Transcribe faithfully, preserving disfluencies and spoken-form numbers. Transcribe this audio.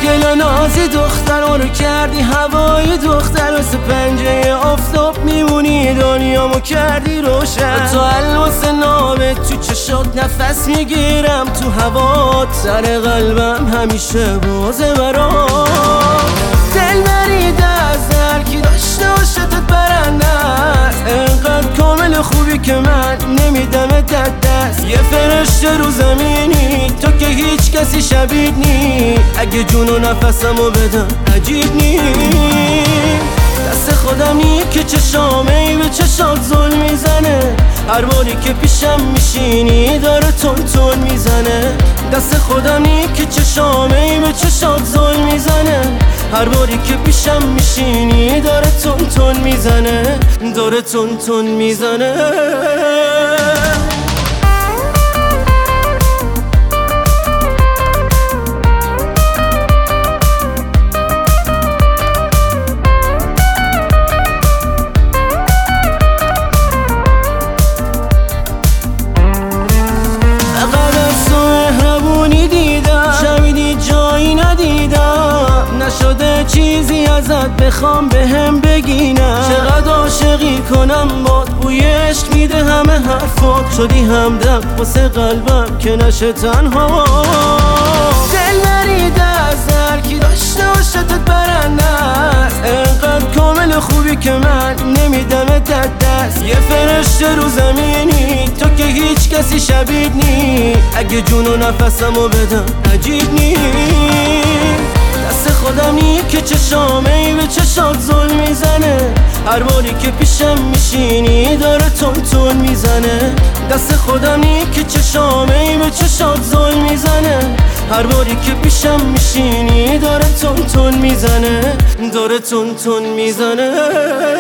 خوشگل و نازی دختر رو کردی هوای دختر واسه پنجه آفتاب میمونی دنیامو کردی روشن تو الواس نامه تو چشات نفس میگیرم تو هوات سر قلبم همیشه بازه برات دل بریده از هر کی داشته باشتت برنده است انقدر کامل خوبی که من نمیدمت دست یه فرشته رو زمینی تو که هیچ کسی شبیه نی اگه جون و نفسمو بدم عجیب نی دست خودم نی که چشامه ای به چشات ظلم میزنه هر باری که پیشم میشینی داره تون تون میزنه دست خودم نی که چشامه ای به چشات ظلم میزنه هر باری که پیشم میشینی داره تون تون میزنه داره تون تون میزنه نشده چیزی ازت بخوام بهم بگینم چقدر عاشقی کنم باد بوی عشق میده همه حرفات شدی همدم واسه قلبم که نشه تنها دل نریده از هر کی داشته باشتت برنده است انقدر کامل خوبی که من نمیدمت دست یه فرشته رو زمینی تو که هیچ کسی شبیه نی اگه جون و نفسمو بدم عجیب نی دست خودم نی که چشامه ای به چشات ظلم میزنه هر باری که پیشم میشینی داره تون تون میزنه دست خودم نی که چشامه ای به چشات ظلم میزنه هر باری که پیشم میشینی داره تون تون میزنه داره تون تون میزنه